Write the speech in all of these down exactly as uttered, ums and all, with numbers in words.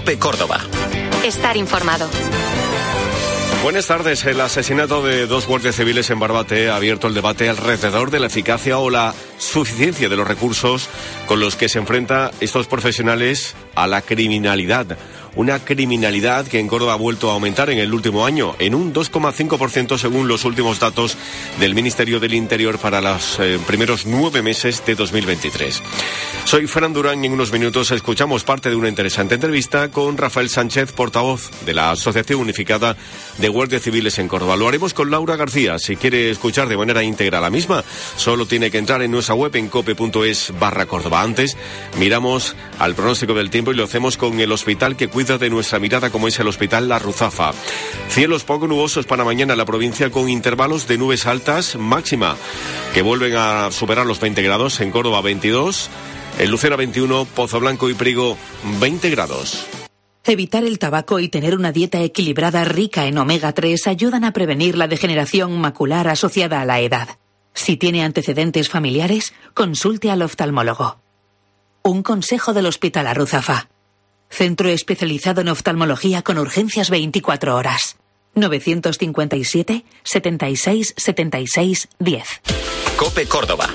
COPE Córdoba. Estar informado. Buenas tardes. El asesinato de dos guardias civiles en Barbate ha abierto el debate alrededor de la eficacia o la suficiencia de los recursos con los que se enfrentan estos profesionales a la criminalidad. Una criminalidad que en Córdoba ha vuelto a aumentar en el último año, en un dos coma cinco por ciento según los últimos datos del Ministerio del Interior para los eh, primeros nueve meses de dos mil veintitrés. Soy Fran Durán y en unos minutos escuchamos parte de una interesante entrevista con Rafael Sánchez, portavoz de la Asociación Unificada de Guardias Civiles en Córdoba. Lo haremos con Laura García. Si quiere escuchar de manera íntegra la misma, solo tiene que entrar en nuestra web en cope.es barra Córdoba. Antes, miramos al pronóstico del tiempo y lo hacemos con el hospital que cuida de nuestra mirada, como es el Hospital La Ruzafa. Cielos poco nubosos para mañana en la provincia, con intervalos de nubes altas, máxima que vuelven a superar los veinte grados, en Córdoba veintidós, en Lucena veintiuno, Pozo Blanco y Priego veinte grados. Evitar el tabaco y tener una dieta equilibrada rica en omega tres ayudan a prevenir la degeneración macular asociada a la edad. Si tiene antecedentes familiares, consulte al oftalmólogo. Un consejo del Hospital La Ruzafa. Centro especializado en oftalmología con urgencias veinticuatro horas. novecientos cincuenta y siete, setenta y seis, setenta y seis, diez. COPE Córdoba.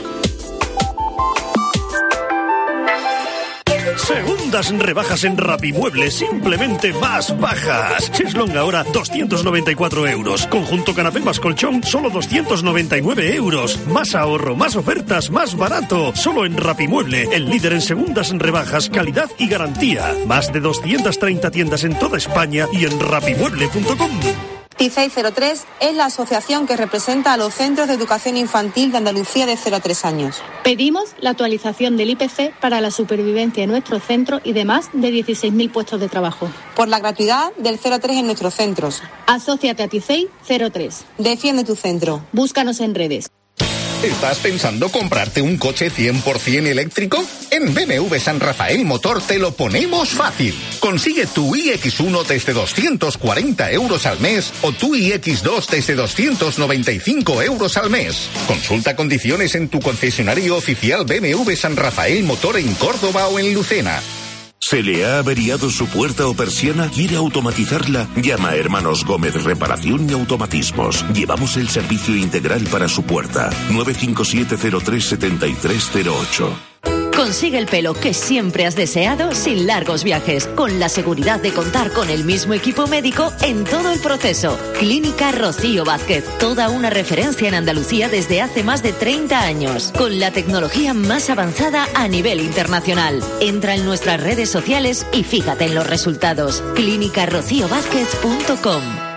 Segundas rebajas en Rapimueble, simplemente más bajas. Cheslong ahora doscientos noventa y cuatro euros. Conjunto canapé más colchón, solo doscientos noventa y nueve euros. Más ahorro, más ofertas, más barato. Solo en Rapimueble, el líder en segundas rebajas, calidad y garantía. Más de doscientas treinta tiendas en toda España y en rapimueble punto com. TICEI cero tres es la asociación que representa a los centros de educación infantil de Andalucía de cero a tres años. Pedimos la actualización del I P C para la supervivencia de nuestros centros y de más de dieciséis mil puestos de trabajo. Por la gratuidad del cero a tres en nuestros centros. Asóciate a TICEI cero tres. Defiende tu centro. Búscanos en redes. ¿Estás pensando comprarte un coche cien por ciento eléctrico? En B M W San Rafael Motor te lo ponemos fácil. Consigue tu i equis uno desde doscientos cuarenta euros al mes o tu i equis dos desde doscientos noventa y cinco euros al mes. Consulta condiciones en tu concesionario oficial B M W San Rafael Motor en Córdoba o en Lucena. ¿Se le ha averiado su puerta o persiana? ¿Quiere automatizarla? Llama a Hermanos Gómez Reparación y Automatismos. Llevamos el servicio integral para su puerta. nueve cinco siete cero tres siete tres cero ocho. Consigue el pelo que siempre has deseado sin largos viajes, con la seguridad de contar con el mismo equipo médico en todo el proceso. Clínica Rocío Vázquez, toda una referencia en Andalucía desde hace más de treinta años, con la tecnología más avanzada a nivel internacional. Entra en nuestras redes sociales y fíjate en los resultados. clínica rocío vázquez punto com.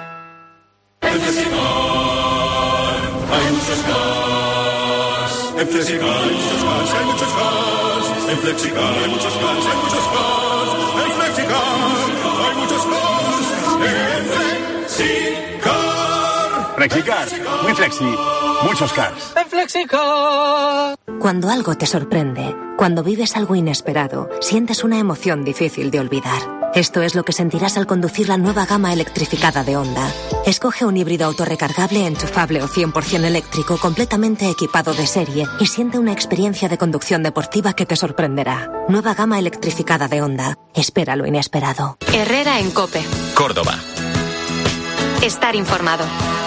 En Flexicar hay muchos cars. En Flexicar hay muchos cars, hay muchos cars. En Flexicar hay muchos cars, hay muchos cars. En Flexicar hay muchos cars. En Flexicar. Flexicar, muy flexi, muchos cars. En Flexicar. Cuando algo te sorprende, cuando vives algo inesperado, sientes una emoción difícil de olvidar. Esto es lo que sentirás al conducir la nueva gama electrificada de Honda. Escoge un híbrido autorrecargable, enchufable o cien por ciento eléctrico completamente equipado de serie y siente una experiencia de conducción deportiva que te sorprenderá. Nueva gama electrificada de Honda. Espera lo inesperado. Herrera en COPE. Córdoba. Estar informado.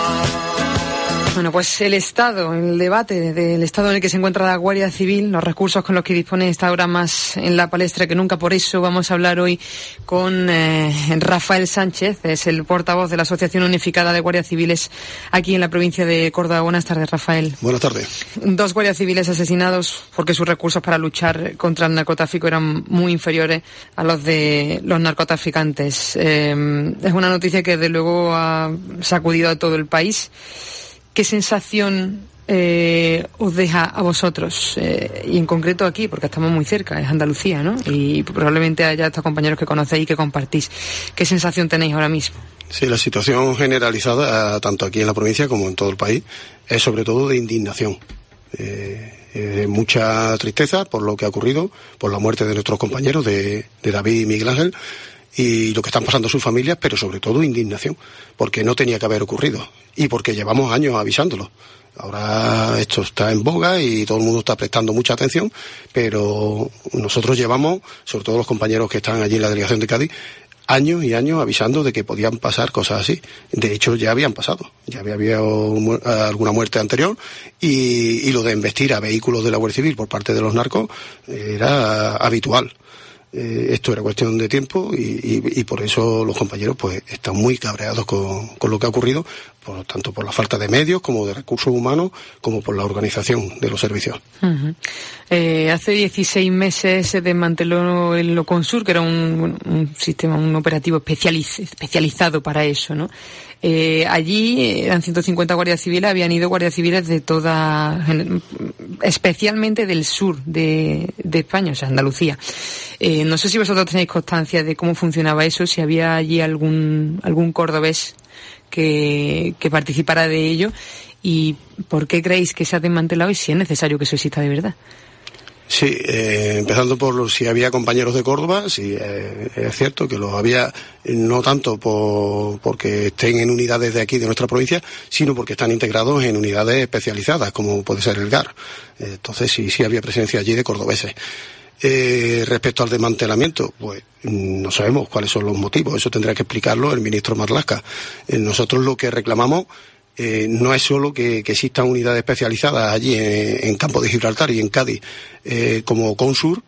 Bueno, pues el Estado, el debate del Estado en el que se encuentra la Guardia Civil, los recursos con los que dispone está ahora más en la palestra que nunca. Por eso vamos a hablar hoy con eh, Rafael Sánchez, es el portavoz de la Asociación Unificada de Guardias Civiles aquí en la provincia de Córdoba. Buenas tardes, Rafael. Buenas tardes. Dos guardias civiles asesinados porque sus recursos para luchar contra el narcotráfico eran muy inferiores a los de los narcotraficantes. Eh, es una noticia que, desde luego, ha sacudido a todo el país. ¿Qué sensación eh, os deja a vosotros? Eh, y en concreto aquí, porque estamos muy cerca, es Andalucía, ¿no? Y probablemente haya estos compañeros que conocéis y que compartís. ¿Qué sensación tenéis ahora mismo? Sí, la situación generalizada, tanto aquí en la provincia como en todo el país, es sobre todo de indignación. Eh, eh, mucha tristeza por lo que ha ocurrido, por la muerte de nuestros compañeros, de, de David y Miguel Ángel, y lo que están pasando sus familias, pero sobre todo indignación, porque no tenía que haber ocurrido y porque llevamos años avisándolo. Ahora esto está en boga y todo el mundo está prestando mucha atención, pero nosotros llevamos, sobre todo los compañeros que están allí en la delegación de Cádiz, años y años avisando de que podían pasar cosas así. De hecho, ya habían pasado. Ya había habido mu- alguna muerte anterior y, y lo de embestir a vehículos de la Guardia Civil por parte de los narcos era habitual. Eh, esto era cuestión de tiempo y, y, y por eso los compañeros pues están muy cabreados con, con lo que ha ocurrido, por tanto por la falta de medios como de recursos humanos como por la organización de los servicios. Uh-huh. Eh, hace dieciséis meses se desmanteló el Loconsur, que era un, un sistema, un operativo especializ, especializado para eso, ¿no? Eh, allí eran ciento cincuenta guardias civiles, habían ido guardias civiles de toda, especialmente del sur de, de España, o sea, Andalucía. Eh, no sé si vosotros tenéis constancia de cómo funcionaba eso, si había allí algún, algún cordobés que, que participara de ello, y por qué creéis que se ha desmantelado y si es necesario que eso exista de verdad. Sí, eh, empezando por los, si había compañeros de Córdoba, sí, eh, es cierto que los había, no tanto por, porque estén en unidades de aquí, de nuestra provincia, sino porque están integrados en unidades especializadas, como puede ser el G A R. Eh, entonces sí, sí había presencia allí de cordobeses. Eh, respecto al desmantelamiento, pues no sabemos cuáles son los motivos, eso tendrá que explicarlo el ministro Marlaska. Eh, nosotros lo que reclamamos Eh, no es solo que, que existan unidades especializadas allí en, en Campo de Gibraltar y en Cádiz eh, como Consur,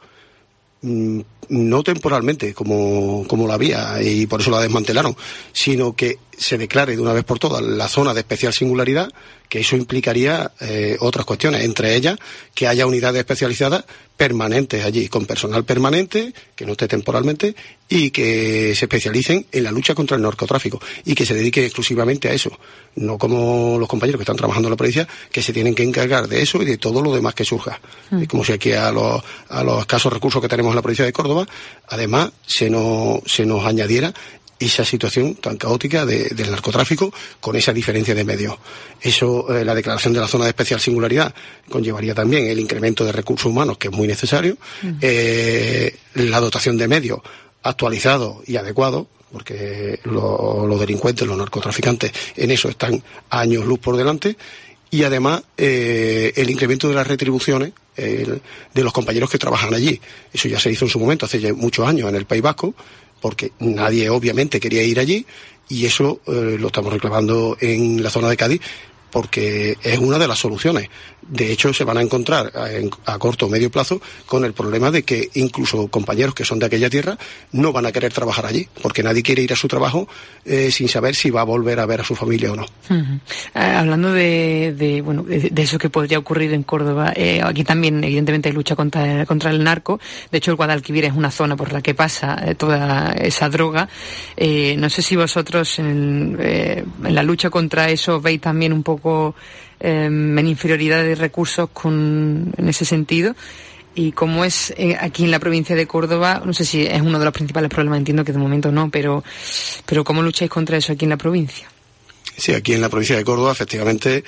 mmm, no temporalmente como, como la había y por eso la desmantelaron, sino que se declare de una vez por todas la zona de especial singularidad, que eso implicaría eh, otras cuestiones, entre ellas que haya unidades especializadas permanentes allí, con personal permanente, que no esté temporalmente, y que se especialicen en la lucha contra el narcotráfico y que se dediquen exclusivamente a eso, no como los compañeros que están trabajando en la provincia, que se tienen que encargar de eso y de todo lo demás que surja. Mm. Es como si aquí a los, a los escasos recursos que tenemos en la provincia de Córdoba, además se nos, se nos añadiera esa situación tan caótica de, del narcotráfico con esa diferencia de medios. Eso, eh, la declaración de la zona de especial singularidad conllevaría también el incremento de recursos humanos, que es muy necesario, uh-huh. eh, la dotación de medios actualizados y adecuados, porque lo, los delincuentes, los narcotraficantes, en eso están años luz por delante, y además eh, el incremento de las retribuciones eh, de los compañeros que trabajan allí. Eso ya se hizo en su momento, hace ya muchos años, en el País Vasco, porque nadie obviamente quería ir allí, y eso eh, lo estamos reclamando en la zona de Cádiz, porque es una de las soluciones. De hecho, se van a encontrar a, a corto o medio plazo con el problema de que incluso compañeros que son de aquella tierra no van a querer trabajar allí, porque nadie quiere ir a su trabajo eh, sin saber si va a volver a ver a su familia o no. Uh-huh. Eh, hablando de, de bueno de, de eso que podría ocurrir en Córdoba, eh, aquí también evidentemente hay lucha contra, contra el narco. De hecho, el Guadalquivir es una zona por la que pasa eh, toda esa droga. Eh, no sé si vosotros en, eh, en la lucha contra eso veis también un poco eh, en inferioridad de recursos con, en ese sentido, y cómo es eh, aquí en la provincia de Córdoba. No sé si es uno de los principales problemas, entiendo que de momento no, pero pero ¿cómo lucháis contra eso aquí en la provincia? Sí, aquí en la provincia de Córdoba, efectivamente,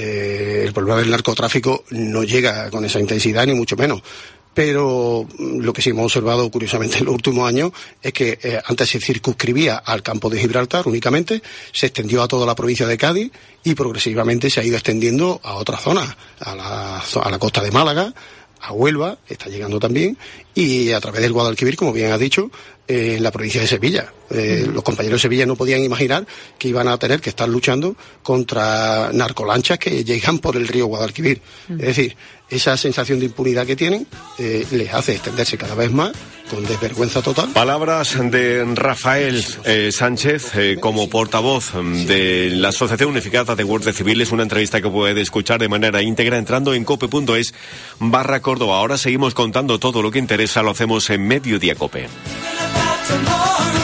eh, el problema del narcotráfico no llega con esa intensidad, ni mucho menos. Pero lo que sí hemos observado curiosamente en los últimos años es que eh, antes se circunscribía al Campo de Gibraltar únicamente, se extendió a toda la provincia de Cádiz y progresivamente se ha ido extendiendo a otras zonas, a la, a la costa de Málaga, a Huelva, está llegando también, y a través del Guadalquivir, como bien has dicho, eh, en la provincia de Sevilla. Eh, los compañeros de Sevilla no podían imaginar que iban a tener que estar luchando contra narcolanchas que llegan por el río Guadalquivir. Es decir, esa sensación de impunidad que tienen eh, les hace extenderse cada vez más con desvergüenza total. Palabras de Rafael eh, Sánchez eh, como portavoz de la Asociación Unificada de Guardias Civiles, una entrevista que puede escuchar de manera íntegra entrando en cope punto es barra Córdoba. Ahora seguimos contando todo lo que interesa, lo hacemos en Mediodía Cope. Tomorrow.